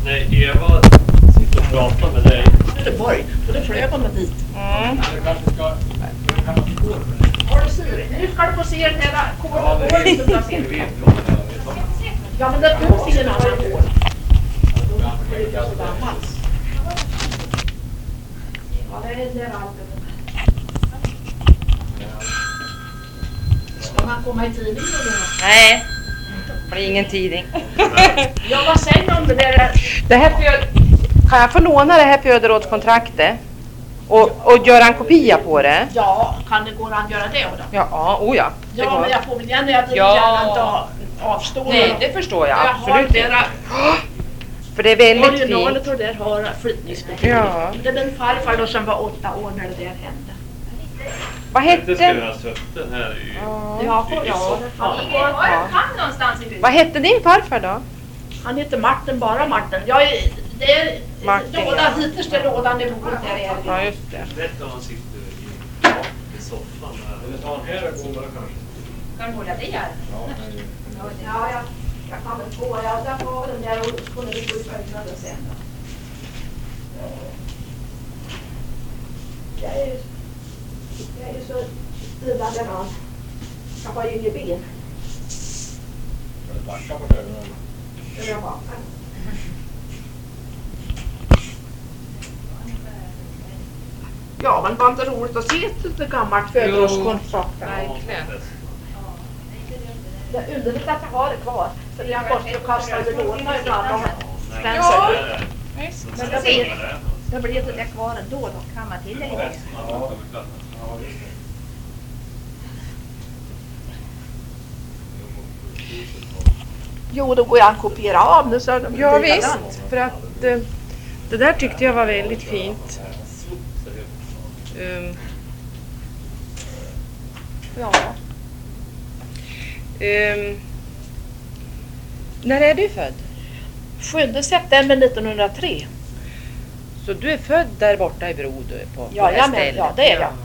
Nej, Eva sitter och pratar med dig. Göteborg, och det flög man dit. Mm. Har du syre? Nu ska du få se den här kåren. Ja, men det finns ingen annan kår. Det är så gammalt. Ja, det är där allt. Ska man komma i tidningen då? Nej, det blir ingen tidning. Ja, vad säger du om det där? Det här kan jag få låna det här föderådskontraktet och göra en kopia på det? Ja, kan det gå att göra det då? Ja, ja. Det Ja, går. men jag får väl gärna inte avstå. Nej, det förstår jag. Jag har Absolut. mera För det är väldigt originalet fint. och där har flyttningsbetyg. Ja. Det är min farfar då som var 8 år när det där hände. Vad Det ska hette... vi ha sett den här i... Ja, Kan någonstans i huset. Vad hette din farfar då? han heter Martin, bara Martin. Det är Martin, lådan, ja. hittills är lådan i bordet där är. Ja, just det. Rätt om han sitter i soffan där. Eller ta en här och gå kanske. Kan du hålla det här? Ja, jag kan väl gå. Där var den där och skulle vi gå i ögonen sen. Jag är ju så lidande man. Jag har ju inget ben. Ska du backa på ögonen? Eller jag bakar. Ja, men var inte roligt att se ett gammalt födelsekontrakt. Verkligen. Det är underligt att jag har det kvar. För jag måste ju kasta det låna ibland. Ja. Men det blir inte det kvar ändå. Då kan man till det lite. Ja, just det. Jo, då går jag att kopiera av nu. Så Ja visst, för att det där tyckte jag var väldigt fint. Ja. När är du född? 7 september 1903. Så du är född där borta i Bro på det här Jajamän, stället? ja, det är jag.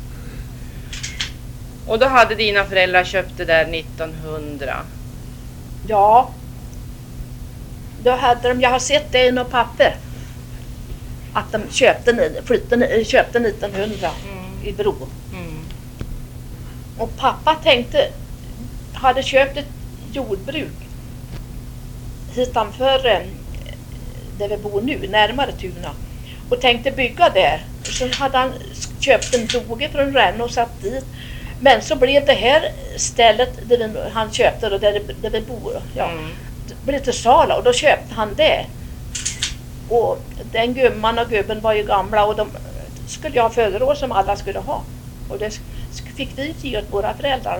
Och då hade dina föräldrar köpt det där 1900? Ja. Då hade de, jag har sett det i något papper. Att de köpte 1900 i Bro. Mm. Och pappa hade köpt ett jordbruk hitanför där vi bor nu, närmare Tuna. Och tänkte bygga där. Och så hade han köpt en doge från Renne och satt dit. Men så blev det här stället där han köpte och där vi bor. Ja, det blev till Sala och då köpte han det. Och den gumman och gubben var ju gamla och de skulle ha födelseår som alla skulle ha. Och det fick vi ge åt våra föräldrar.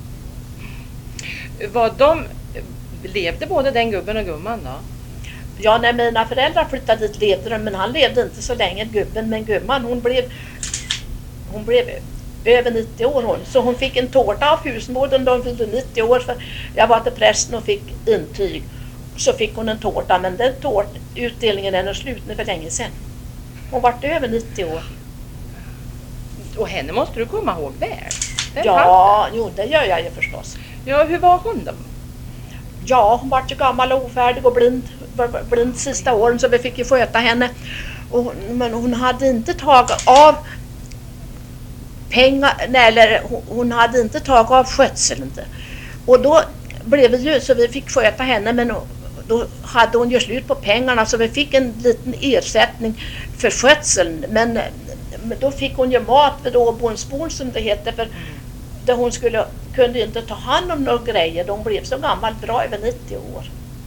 Levde både den gubben och gumman då? Ja, när mina föräldrar flyttade dit levde de, men han levde inte så länge, gubben. Men gumman, hon blev över 90 år hon. Så hon fick en tårta av husmodern då hon fyllde 90 år. För jag var till prästen och fick intyg. Så fick hon en tårta, men den utdelningen är slut nu för länge sedan. Hon var över 90 år. Och henne måste du komma ihåg väl? Ja, jo, det gör jag ju förstås. Ja, hur var hon då? Ja, hon var ju gammal och ofärdig och blind sista åren så vi fick ju sköta henne. Men hon hade inte tagit av pengar, eller hon hade inte tagit av skötseln inte. Och då blev det ju så vi fick sköta henne, men då hade hon ju slut på pengarna så vi fick en liten ersättning för skötseln. Men då fick hon ju mat vid Åbonsbon som det heter, för där hon kunde inte ta hand om några grejer. De blev så gammal, bra över 90 år.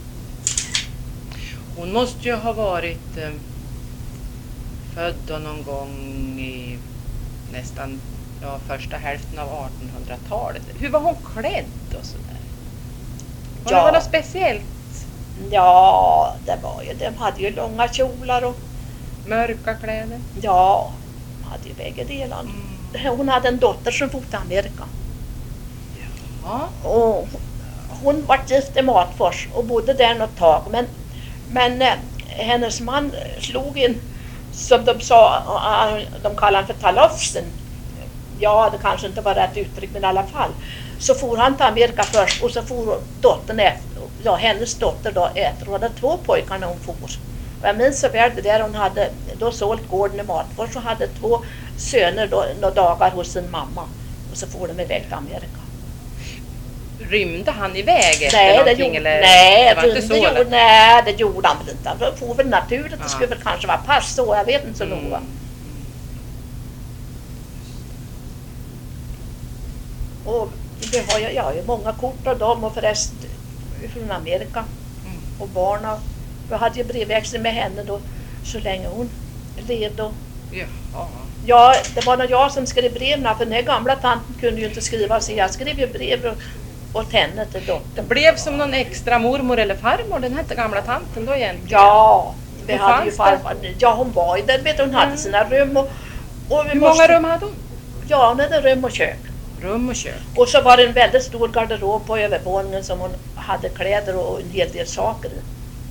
Hon måste ju ha varit född då någon gång i nästan första hälften av 1800-talet. Hur var hon klädd och sådär? Var det något speciellt? Ja, det var ju, de hade ju långa kjolar och Mörka kläder? ja, de hade ju bägge delarna. Hon hade en dotter som for till Amerika. Ja. Och hon var gift i Matfors och bodde där något tag. Men hennes man slog in, som de sa, de kallade han för talofsen. Ja, det kanske inte var rätt uttryck, men i alla fall. Så for han till Amerika först och så for dottern ja, hennes dotter då äter. Hon hade 2 pojkar när hon for. Och jag minns så väl det där hon hade då sålt gården i Matfors och hade 2 söner då, några dagar hos sin mamma. Och så får de iväg till Amerika. Rymde han iväg efter Nej, någonting? nej, det var inte så, eller? nej, det gjorde han väl inte. Han får väl naturligt, det skulle väl kanske vara pass så, jag vet inte så noga. Och det har jag har ju många kort av dem och förresten från Amerika och barna. Jag hade ju brevväxling med henne då så länge hon levde. Och, Jaha. ja, det var nog jag som skrev breven för den här gamla tanten kunde ju inte skriva så jag skrev ju brev åt henne till Det dottern. blev som någon extra mormor eller farmor, den här gamla tanten då egentligen. Ja, vi Hur hade ju fanns det? farfar. Ja, hon var ju där, vet du, hon hade sina rum och vi Hur många rum hade hon? Ja, hon hade rum och kök. Rum och kök. Och så var det en väldigt stor garderob på övervåningen som hon hade kläder och en hel del saker i.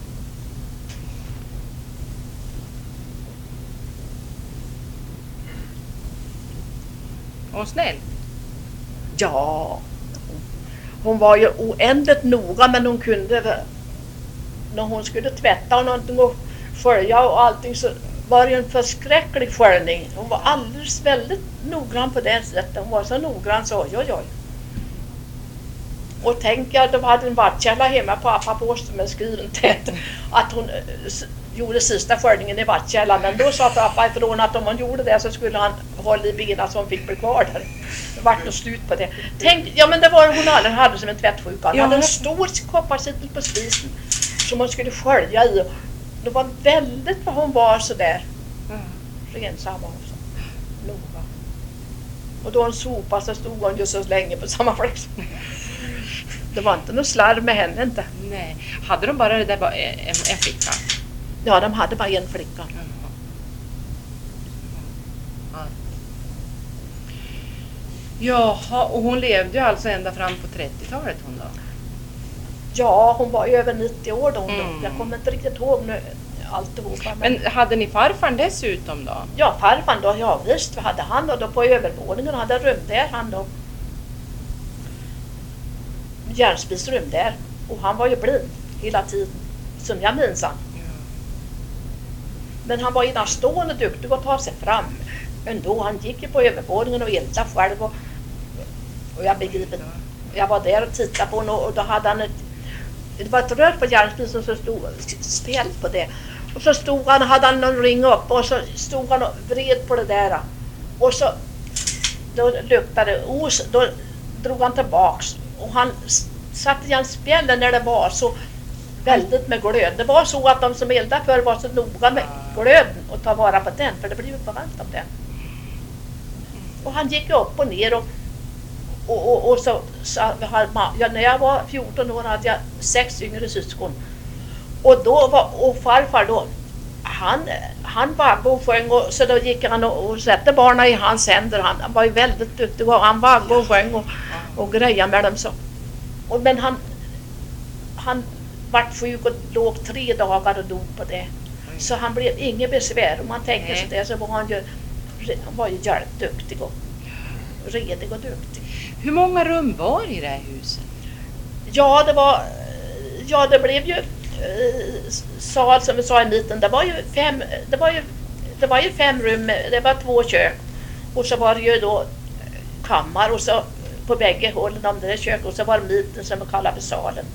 Och snäll. Ja, hon var ju oändligt noga men hon kunde när hon skulle tvätta och någonting och skölja och allting så var det ju en förskräcklig sköljning. Hon var alldeles väldigt noggrann på det sättet. Hon var så noggrann så oj oj oj. Och tänk att de hade en vattkälla hemma på pappaposten med skriven tät att hon gjorde sista sköljningen i vattkällan. Men då sa pappa ifrån att om hon gjorde det så skulle han hålla i benen så hon fick bli kvar där. Det vart något slut på det. Tänk, ja men det var hon aldrig hade som en tvättsjuka. Hon hade en stor kopparsitel på spisen som hon skulle skölja i. Det var väldigt vad hon var så där. Rensam också. Noga. Och då hon sopade så stod hon ju så länge på samma plats. Det var inte något slarv med henne inte. Nej. Hade de bara det där en flicka? Ja, de hade bara en flicka. Jaha, och hon levde ju alltså ända fram på 30-talet hon då? Ja, hon var ju över 90 år då. Jag kommer inte riktigt ihåg nu alltihopa. Men hade ni farfar dessutom då? Ja, farfar då, ja visst, vi hade han och då på övervåningen hade rum där han då. Järnspisrum där. Och han var ju blind hela tiden, som jag minns han. Men han var enastående duktig att ta sig fram. Ändå, han gick ju på övervåningen och eldade själv. Och jag begriper, jag var där och tittade på honom och då hade han det var ett rör på järnspisen som stod ställt på det. Och så stod han, hade han någon ring upp och så stod han och vred på det där. Och så då luktade det os, då drog han tillbaks. Och han satte igen spjällen när det var så väldigt med glöd. Det var så att de som eldade för var så noga med glöden och ta vara på den, för det blev ju för varmt av den. Och han gick upp och ner och så när jag var 14 år hade jag 6 yngre syskon. Och då var och farfar då han vaggade och sjöng och så då gick han och satte barnen i hans händer. Han var ju väldigt duktig och han vaggade och sjöng och grejade med dem så. Men han vart sjuk och låg 3 dagar och dog på det. Så han blev inget besvär. Om man tänker sig det så var han var ju jävligt duktig och redig och duktig. Hur många rum var i det här huset? Ja, det blev ju sal som vi sa i mitten. Det var ju 5 rum, det var 2 kök. Och så var det ju då kammar och så på bägge hållen om det där köket och så var det mitten som vi kallade salen.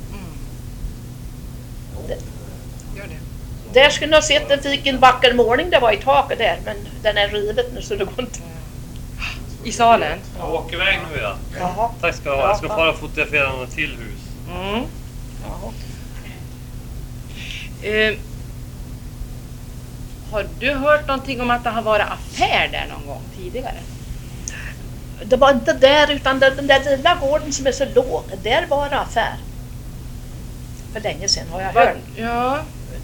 Gör det. Där skulle jag sett en fiken vacker målning, det var i taket där, men den är rivet nu så det går inte. I salen? Jag åker iväg nu ja. Jaha. Tack ska du ha. Jag ska fara och fotografera något till hus. Jaha. Har du hört någonting om att det har varit affär där någon gång tidigare? Det var inte där utan den där lilla gården som är så låg, där var det affär. För länge sedan har jag hört. Ja.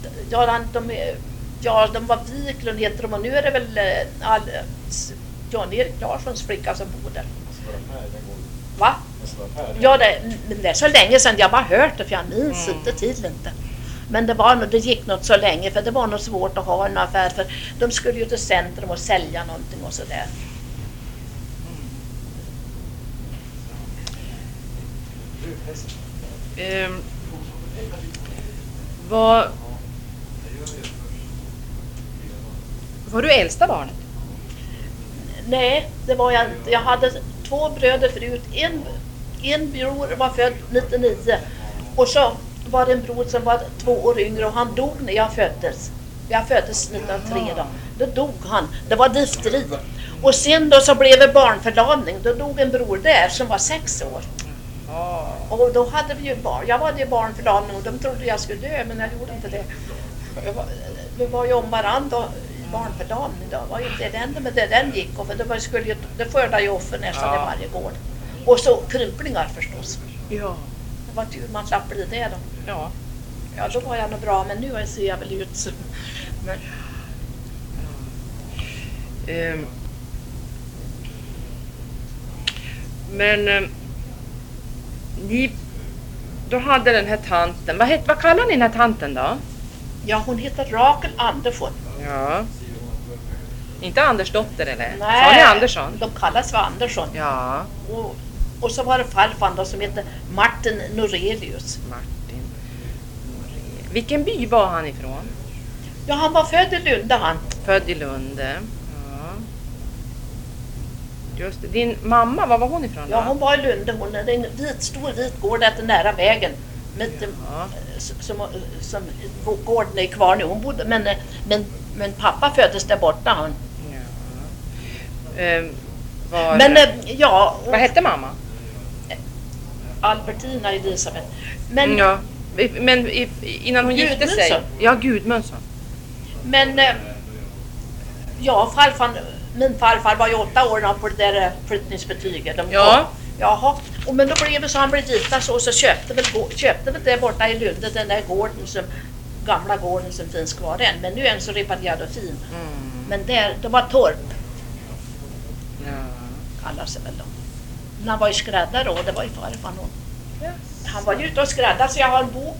De var Wiklund heter de och nu är det väl Jan-Erik Larssons flicka som bor där. Va? Ja, det är så länge sedan jag bara hört det för jag minns inte tiden inte. Men det gick något så länge för det var nog svårt att ha en affär för de skulle ju till centrum och sälja någonting och sådär. Var du äldsta barnet? Nej, det var jag inte. Jag hade 2 bröder förut. En bror var född 99 och så var det en bror som var 2 år yngre och han dog när jag föddes. Jag föddes 1903 då. Då dog han. Det var difteri. Och sen då så blev det barnförlamning. Då dog en bror där som var 6 år. Och då hade vi ju barn. Jag var ju barnförlamning och de trodde jag skulle dö, men jag gjorde inte det. Vi var ju om varandra i barnförlamning då. Det var ju inte elände med det den gick. Och för det skördade ju offer nästan i varje gård. Och så krymplingar förstås. Ja. Det var tur man slapp bli det då. Ja. Ja, då var jag nog bra, men nu ser jag väl ut så. Men, Ni då hade den här tanten. Vad kallar ni den här tanten då? ja, hon heter Rakel Andersson. Ja. Inte Andersdotter eller? Nej, Sa ni Andersson? de kallas för Andersson. Ja. Och så var det farfar då som heter Martin Norelius. Martin. Vilken by var han ifrån? Ja, han var född i Lunde han. Född i Lunde. Ja. Just det. Din mamma, var hon ifrån då? Ja, hon var i Lunde. Hon är en stor vit gård efter nära vägen. Ja. Som gården är kvar nu. Hon bodde, men pappa föddes där borta han. Ja. Vad hette mamma? Albertina Elisabeth. Men, Ja. Men innan hon gifte sig? Gudmundsson. Ja, Gudmundsson. men ja, min farfar var ju 8 år på det där flyttningsbetyget. Ja. Jaha, men då blev det så han blev gifta så köpte väl det borta i Lunde, den där gården gamla gården som finns kvar än. Men nu är den så reparerad och fin. Men det var torp, kallar sig väl då. Men han var ju skräddare då, det var ju farfar någon. Han var ju ute och skräddade, så jag har en bok.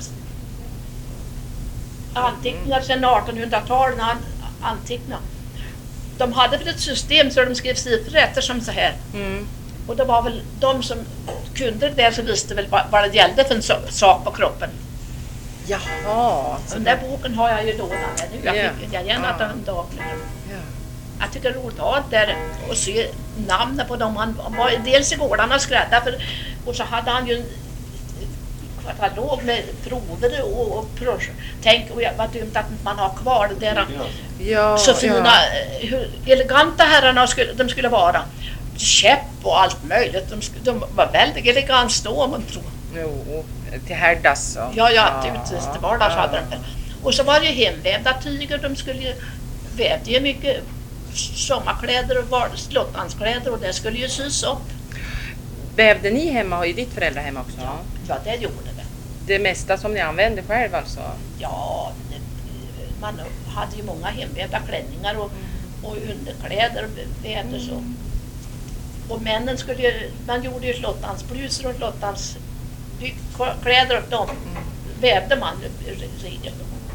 Anteckningar sedan 1800-talet när han antecknade. De hade väl ett system så de skrev siffror som så här. Och det var väl de som kunde det som visste väl vad det gällde för en sak på kroppen. Jaha. Så den där boken har jag ju lånat nu. Jag fick gärna att den dagligen. Jag tycker det är roligt att där och se namnen på dem. Han var dels i gårdarna och skräddade och så hade han ju en katalog med prover och tänk vad dumt att man har kvar det där. Ja, Så fina, hur eleganta herrarna de skulle vara. Käpp och allt möjligt. De var väldigt elegant stå om man tror. Jo, till härdas så. Ja, till vardags hade de. Och så var det ju hemvävda tyger. De vävde ju mycket sommarkläder och slottanskläder och det skulle ju sys upp. Vävde ni hemma, i ditt föräldrahem också? Ja, det gjorde det. Det mesta som ni använde själv alltså? Ja, man hade ju många hemvävda klänningar och underkläder och vävde så. Och männen man gjorde ju slottansblusor och slottanskläder och dem vävde man regel.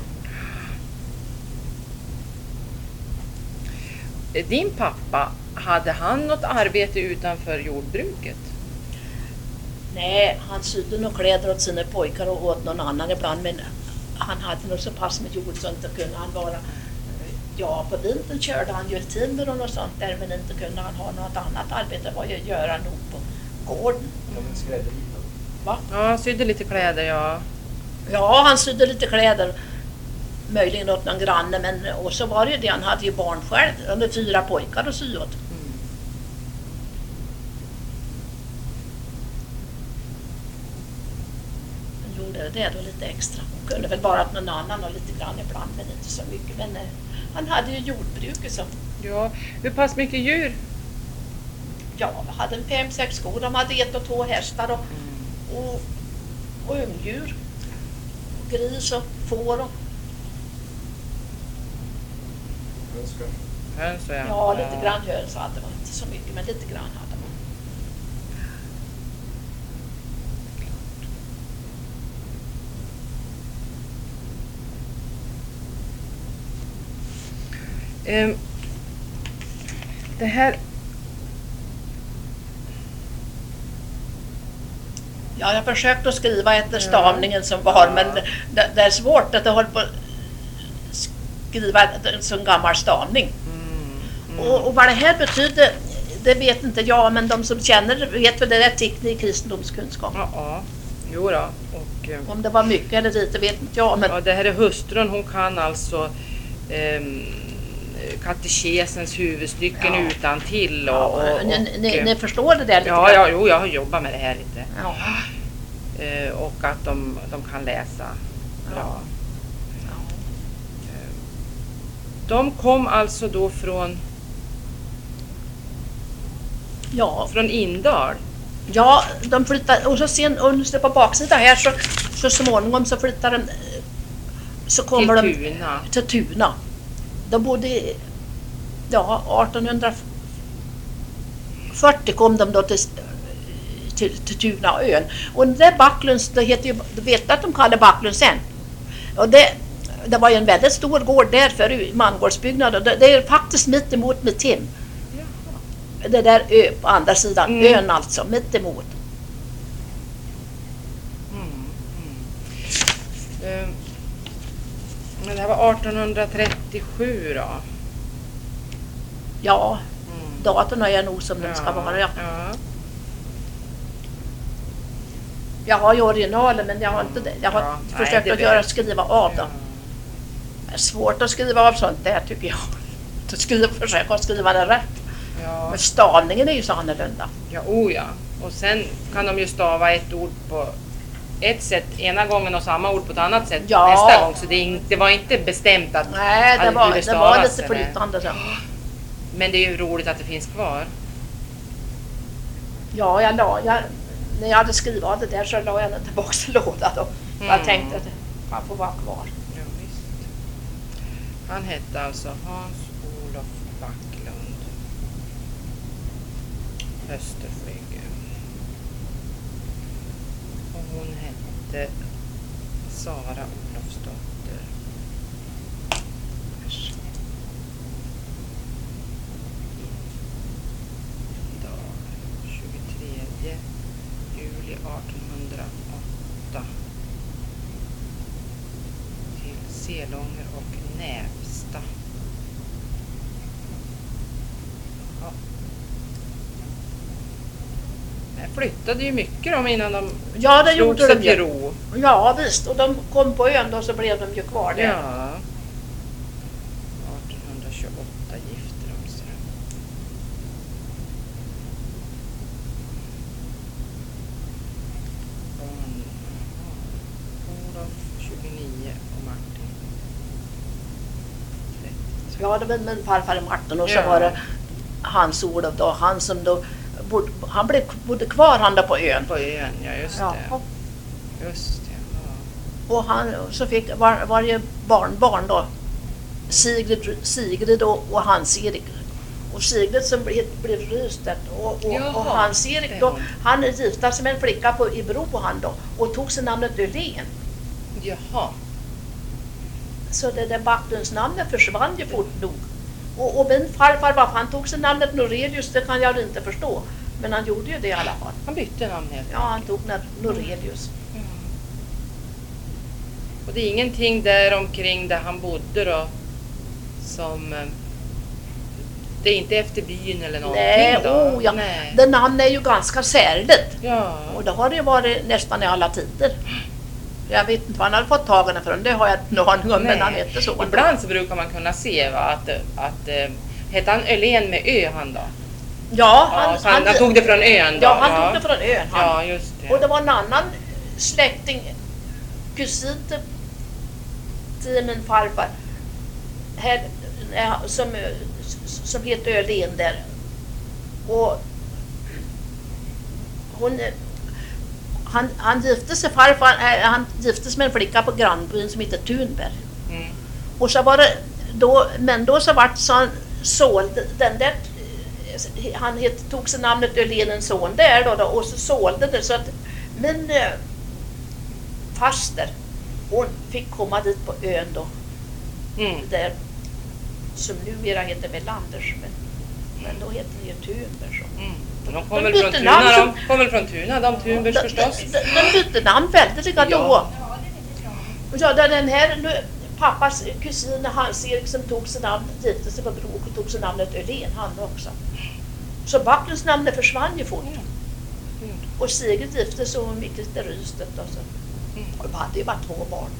Din pappa, hade han något arbete utanför jordbruket? Nej, han sydde nog kläder åt sina pojkar och åt någon annan ibland, men han hade nog så pass med jord så inte kunde han vara. Ja, på vintern körde han ju timmer och något sånt där, men inte kunde han ha något annat arbete. Vad jag göra nog på gården. Va? Ja, sydde lite kläder, ja. Ja, han sydde lite kläder. Möjligen åt någon granne, men och så var det ju det, han hade ju barn själv. Han hade 4 pojkar att sy åt. Han gjorde det då lite extra. Han kunde väl bara åt någon annan och lite grann ibland, men inte så mycket. Men han hade ju jordbruket så. Ja, hur pass mycket djur? Ja, vi hade en 5-6 kor. De hade 1 och 2 hästar och ungdjur. Gris och får och Höns, ja. ja, lite grann höns hade man. Inte så mycket, men lite grann hade man. Det här... Ja, jag försökte att skriva efter stavningen som var, men det är svårt att jag håller på att skriva en sån gammal stavning. Och vad det här betyder, det vet inte jag, men de som känner vet väl det är teknik, kristendomskunskap. Ja, jo då. Och, om det var mycket eller lite vet inte jag. Men... Ja, det här är hustrun, hon kan alltså katekesens huvudstycken utantill. Och ni förstår det där lite? Ja, jo, jag har jobbat med det här lite. Ja. Och att de kan läsa bra. De kom alltså då från Indal. Ja, de flyttade, och så sen under på baksidan här så småningom så flyttade de, så kommer till Tuna. De bodde 1840 kom de då till Tunaön. Och den där Backlunds, det heter ju, du vet att de kallar Backlund sen. Och det var ju en väldigt stor gård där för mangårdsbyggnad. Det är faktiskt mitt emot mitt hem. Det där på andra sidan, ön alltså, mitt emot. Men det här var 1837 då? Ja, datorn är nog som den ska vara. Ja. Jag har ju originalen, men jag har inte det. Jag har försökt att skriva av dem. Det är svårt att skriva av sånt där tycker jag. Att försöka skriva det rätt. Ja. Men stavningen är ju så annorlunda. Ja, och sen kan de ju stava ett ord på ett sätt ena gången och samma ord på ett annat sätt nästa gång. Så det var inte bestämt att det var lite flytande. Så. Men det är ju roligt att det finns kvar. Ja, när jag hade skrivit av det där så la jag den tillbaka i lådan då. Jag tänkte att han får vara kvar. Ja, visst. Han hette alltså Hans-Olof Backlund. Österflyge. Och hon hette Sara Olofsdotter. Idag 23 juli 1808 till Selånger och Nävsta. Flyttade ju mycket om innan de slog sig till ro. Ja visst, och de kom på ön då så blev de ju kvar där. Ja. 1828 gifte de sig. Olof 29 och Martin 30. Ja, det var min farfar Martin och så var det Hans-Olof då, han som då han bodde kvar han där på ön. På ön, ja just det. Just det. Ja. Och han så fick varje barnbarn då Sigrid och Hans-Erik. Och Sigrid som blev rystet och Hans-Erik då, han gifte sig med en flicka i Bro han då och tog sig namnet Öhlén. Jaha. Så det där Backlunds namnet försvann ju fort nog. Och min farfar, varför han tog sig namnet Norelius, det kan jag inte förstå. Men han gjorde ju det i alla fall. Han bytte namn helt. Ja, han tog Norelius. Och det är ingenting där omkring där han bodde då som... Det är inte efter byn eller någonting då? Nej. Det namn är ju ganska särligt. Ja. Och det har det ju varit nästan i alla tider. Jag vet inte vad han hade fått tagen från, det har jag inte någon aning om, men han heter så. Ibland så brukar man kunna se att heter han Öhlén med ö han då? Ja, han tog det från ön då? Ja, han tog det från ön. Ja, just det. Och det var en annan släkting, kusin till min farfar, här, som heter Öhlén där. Och han gifte sig han gifte sig med en flicka på grannbyn som heter Thunberg. Och så var det då, men då så vart så han sålde den där, han tog sig namnet Öhléns son där då och så sålde det så att min faster, hon fick komma dit på ön då. Där som numera heter Melanders, men Men då heter det ju Thunberg. Så. Mm. De kommer De väl från bytte Tuna, namn de kommer väl från Tuna, de Thunbergs förstås. De bytte namn väldigt då. Ja. Ja, den här pappas kusin Hans-Erik som tog sig namn, gifte sig på Bråk och tog sig namnet Öhlén, han också. Så Backlunds namnet försvann ju fort. Och Sigrid gifte sig och gick till Rystet. Och, så. Och de hade ju bara 2 barn.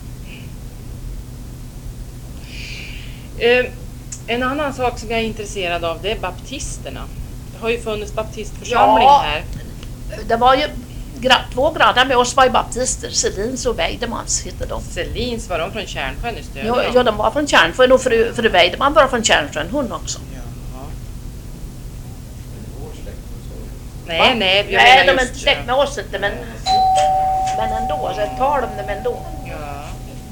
En annan sak som jag är intresserad av, det är baptisterna. Det har ju funnits baptistförsamling här. Det var ju 2 grannar med oss var ju baptister, Selins och Weidemans hette de. Selins, var de från Kärnsjön i Stöden? Ja, de var från Kärnsjön och fru Weideman var från Kärnsjön, hon också. Jaha. Vår släkt och så. Nej, jag Nej, menar de är just, inte släkt med oss inte, men ändå, så tar de dem ändå. Ja.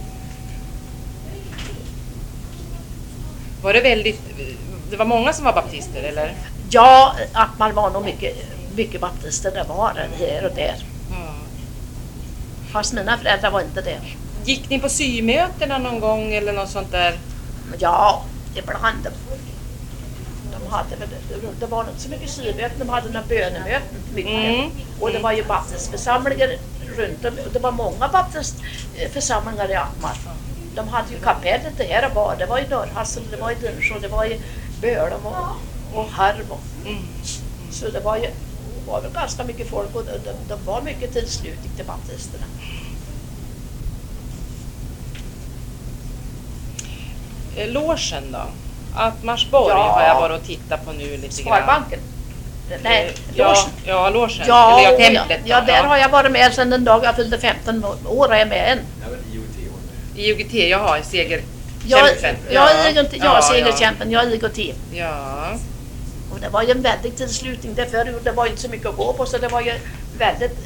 Var det väldigt... Det var många som var baptister, eller? Ja, att man var nog mycket baptister, det var det här och där. Ja. Fast mina föräldrar var inte det. Gick ni på symötena någon gång eller något sånt där? Ja, ibland. De hade väl, det var inte så mycket symöten, de hade några bönemöten mycket. Mm. Och det var ju baptistförsamlingar runt om, och det var många baptistförsamlingar i Atmar. De hade ju kapellet det här och var, det var i Norrhassel, det var i Dönsjö, det var i Bölum och Harbo. Mm. Så det var väl ganska mycket folk och det var mycket tillslutning till baptisterna. Logen då? Atmarsborg Ja. har jag varit och tittat på nu lite grann. Sparbanken? Nej, Ja, logen. ja, logen. Ja, Eller ja, templet. ja, där har jag varit med sedan den dag jag fyllde 15 år, är jag med än. Jag vet IOT var det. I UGT, jaha, i Seger. Jag Ja, segerkämpen, jag är IGT. Ja. Och det var ju en väldig tillslutning där förut, det var ju inte så mycket att gå på, så det var ju väldigt...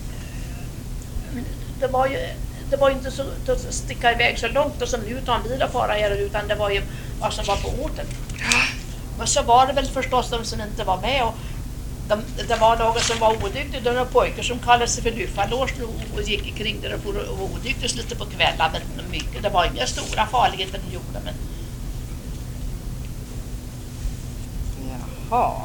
Det var ju inte så att sticka iväg så långt och som nu tar en bil och fara här, utan det var ju vad som var på orten. Men så var det väl förstås de som inte var med, och det var någon som var odyktig, det var några pojkar som kallade sig för Lyffalårs och gick kring där och var odyktig lite på kvällar, men mycket, det var inga stora farligheter de gjorde, men Jaha.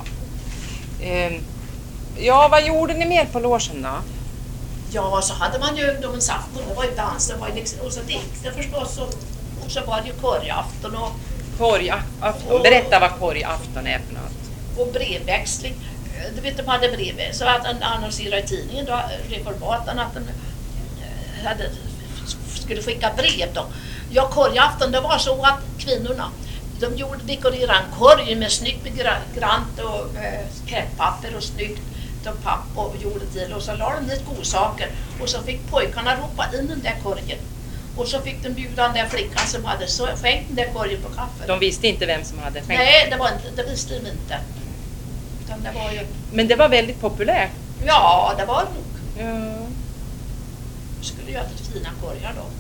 Ja, vad gjorde ni mer på logen då? ja, så hade man ju ungdomens afton, det var ju dans, det var ju liksom, och så dikter förstås, och så var det ju korgafton Korgafton. Berätta vad korgafton är för något. och brevväxling. Du vet, de hade brev, så att han annonserade i tidningen då, reformaten, att den skulle skicka brev då. Ja, korgafton, det var så att kvinnorna, de dekorerade en korg med snyggt med grant och kreppapper och snyggt och papp och gjorde till, och så la de dit godsaker, och så fick pojkarna ropa in den där korgen, och så fick de bjuda den där flickan som hade så skänkt den där korgen på kaffe. De visste inte vem som hade skänkt. Nej, det visste de inte. Utan det var ju, Men det var väldigt populärt. ja, det var nog. Ja. Skulle göra till fina korgar då.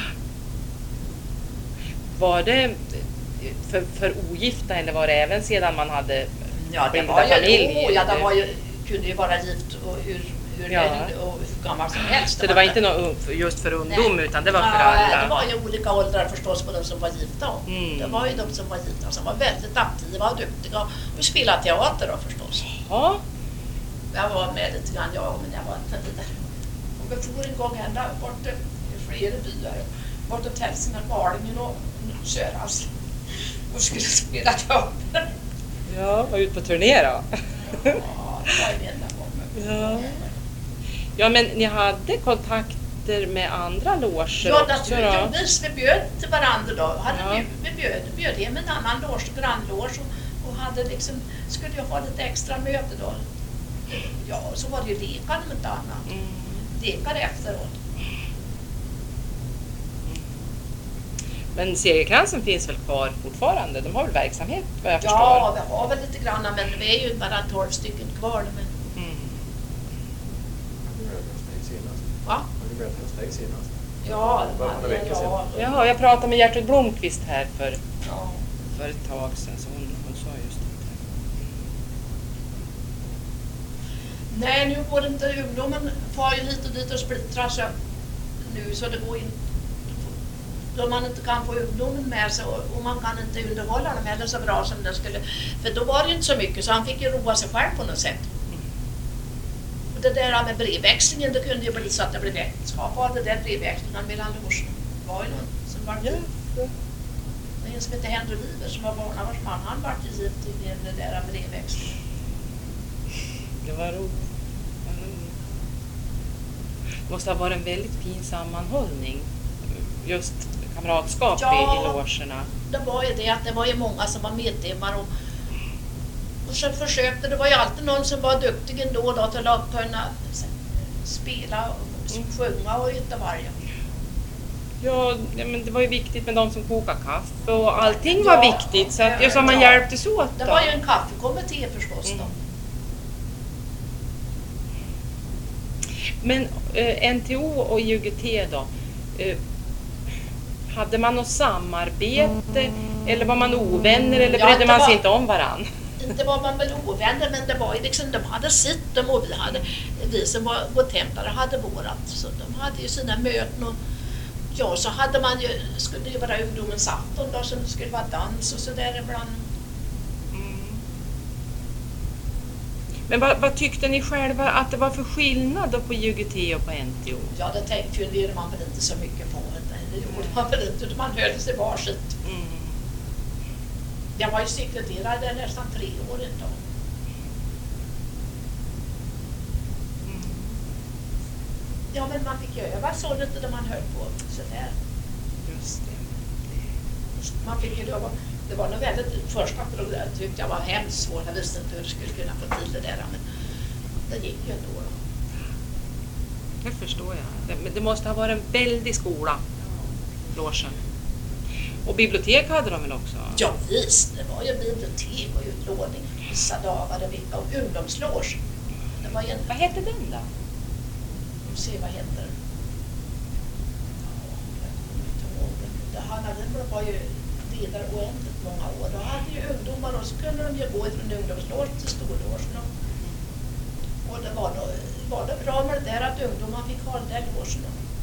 Var det för ogifta, eller var det även sedan man hade Ja, det bildat var ju, familj? det var ju, kunde ju vara gift och hur Ja. hur gammal som helst. Så det var inte något just för ungdom, utan det var för Nej, alla? det var ju olika åldrar förstås på de som var gifta. Mm. Det var ju de som var gifta som var väldigt aktiva och duktiga och spelade teater då förstås. Ja. Jag var med lite grann, men jag var inte vidare. Och vi for en gång ända bort i flera byar, bort åt Hälsingland, Malingen och Söras, och skulle spela teater. Ja, var ut på turné då? Ja, det var ju enda gången. Ja. Ja, men ni hade kontakter med andra loger Ja, också då? naturligtvis. Vi bjöd till varandra då. Ja. Vi bjöd hem en annan loge, grannloge, och hade liksom, skulle ju ha lite extra möte då. Ja, så var det ju lekar om inte annat. Mm. Lekar efteråt. Men Segerkransen finns väl kvar fortfarande? De har väl verksamhet, vad jag Ja, förstår? vi har väl lite grann, men vi är ju bara 12 stycken kvar. Men, Mm. Har du mötet hos dig senast? va? Har du mötet hos dig senast? Ja, Bara för några veckor sedan. Jaha, jag pratade med Gertrud Blomqvist här för ja. ett tag sedan, så hon sa just det. Nej, nu går det inte. Ungdomen far ju hit och dit och splittrar sig nu, så det går inte. då man inte kan få ungdomen med sig och man kan inte underhålla dem heller så bra som det skulle. För då var det ju inte så mycket så han fick ju roa sig själv på något sätt. Och det där med brevväxlingen, det kunde ju bli så att det blev äktenskap av det där brevväxlingen mellan Logen. Det var ju någon som var gift. Det är en som heter Henry Wiver som var barnavårdsman. Han var gift i det där brevväxlingen. Det var roligt. Det måste ha varit en väldigt fin sammanhållning. Just kamratskap i logerna. Det var ju det att det var ju många som var medlemmar och så försökte, det var ju alltid någon som var duktig ändå då till att kunna spela och sjunga och ytta varje. Ja, men det var ju viktigt med de som kokade kaffe och allting var viktigt så att just som man hjälptes åt då. Det var ju en kaffekommitté förstås då. Men NTO och IOGT då, hade man något samarbete eller var man ovänner eller brydde man sig inte om varann? Inte var man väl ovänner men det var ju liksom, de hade sitt och vi som var godtemplare hade vårat. Så de hade ju sina möten och ja, så hade man ju, skulle ju vara ungdomens afton då som det skulle vara dans och sådär ibland. Men vad tyckte ni själva att det var för skillnad då på IOGT och på NTO? Ja, det tänkte ju man väl inte så mycket på. Det gjorde man väl inte, utan man höll sig varsitt. Jag var ju sekreterare nästan 3 år då. Ja, men man fick ju öva så lite när man höll på sådär. Just det. Man fick ju då, det var nog väldigt, första tyckte jag var hemskt svårt. Jag visste inte hur jag skulle kunna få till det där, men det gick ju ändå. Det förstår jag. Men det måste ha varit en väldig skola, logen. Och bibliotek hade de väl också? Ja visst, det var ju bibliotek och utlåning vissa dagar och vecka och ungdomsloge. Det var ju en... Vad hette den då? Se vad heter den? Det var ju vidare oändligt många år. Då hade ju ungdomar och så kunde de ju gå från ungdomsloge till storlogen. Och det var det bra med det där att ungdomar fick ha den där logen.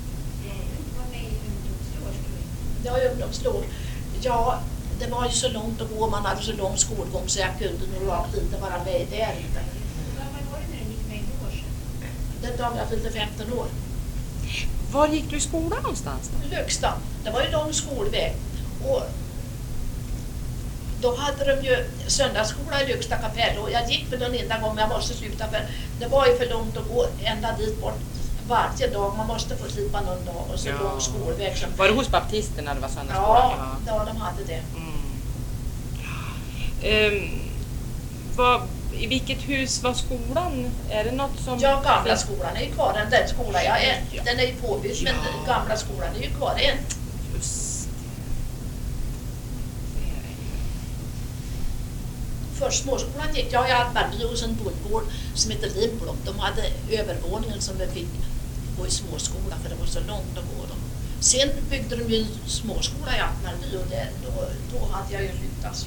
Det var ungdomsloge. Ja, det var ju så långt att gå. Man hade så lång skolgång så jag kunde nog rakt inte vara med där inte. Den dagen jag fyllde 15 år. Var gick du i skolan någonstans då? Högsta. Det var ju lång skolväg. Och då hade de ju söndagsskola i Högsta kapell. Och jag gick för den enda gången jag måste sluta för det var ju för långt att gå ända dit bort varje dag. Man måste få slippa någon dag och så lång skolväg. Som... Var det hos baptisterna det var söndagsskola? Ja, de hade det. I vilket hus var skolan? Är det något som... Ja, gamla skolan är ju kvar. Den skola jag är, den är ju påbyggd, men den gamla skolan är ju kvar. Just Först småskolan gick jag i Alberby hos en bondgård som heter Limblom. De hade övervåningen som vi fick gå i småskola för det var så långt att gå. Sen byggde de ju en småskola i Alberby och då hade jag ju lyckats.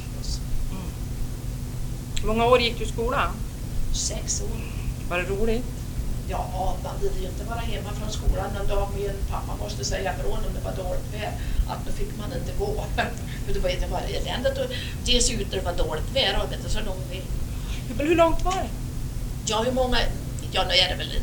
Hur många år gick du i skolan? 6 år. Var det roligt? Ja, man ville ju inte vara hemma från skolan en dag med en pappa måste säga ifrån om det var dåligt väder. Att då fick man inte gå. För det var eländigt och det ser ut när det var dåligt väder och inte så lång väg. Hur långt var det? Ja, hur många? Ja, nu är det väl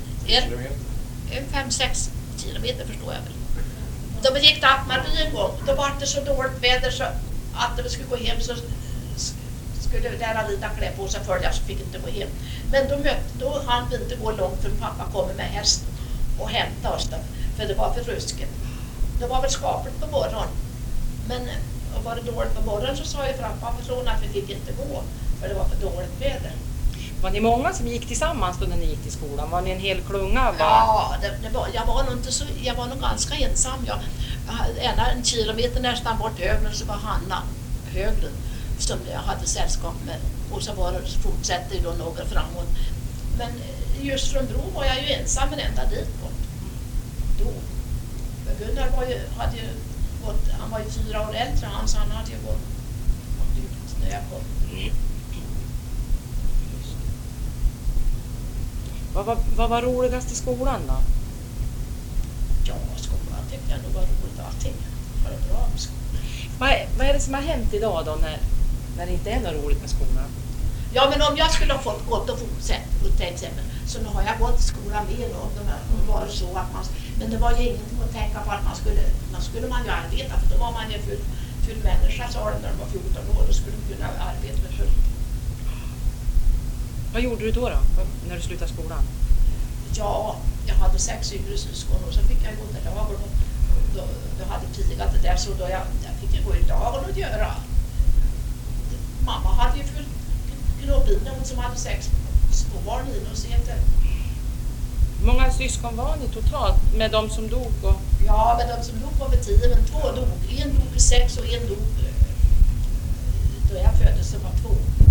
5-6 kilometer förstår jag väl. Då gick det Alberby en gång. Då var det så dåligt väder så att när vi skulle gå hem så skulle lära lite klä på sig för jag fick inte gå hem. Men då hann vi inte gå långt för pappa kommer med häst och hämta oss då, för det var för ruskigt. Det var väl skapligt på morgonen. Men var det dåligt på morgonen så sa jag för pappa från att vi fick inte gå för det var för dåligt väder. Var ni många som gick tillsammans då när ni gick till skolan? Var ni en hel klunga? Ja, jag var nog ganska ensam. En kilometer nästan bort högern så var Hanna Höglund som jag hade sällskap med och så fortsätter ju då några framåt. Men just från Bro var jag ju ensam en enda dit bort. Då. Men Gunnar hade ju gått, han var ju 4 år äldre så han hade ju gått ut när jag kom. Vad var roligast i skolan då? Ja, skolan tyckte jag nog var roligt allting. ha det bra med skolan. Vad är det som har hänt idag då när det inte är något roligt med skolan? Ja, men om jag skulle ha fått gått och fortsätta till exempel, så nu har jag gått i skolan mer och det var så att men det var ju ingenting att tänka på att man skulle man ju arbeta, för då var man ju full människa, sa de när de var 14 år, då skulle man kunna arbeta med fullt. Vad gjorde du då när du slutade skolan? Ja, jag hade 6 yngre syskon och så fick jag gå till dagen och då hade pigat det där, så då jag fick ju gå i dagen och göra. Mamma hade ju fullt gråbinen, hon som hade 6 småbarn i och sedan. Hur många syskon var ni totalt med de som dog? Ja, men de som dog var vid 10, men 2 dog. En dog vid 6 och en dog då jag föddes, som var 2.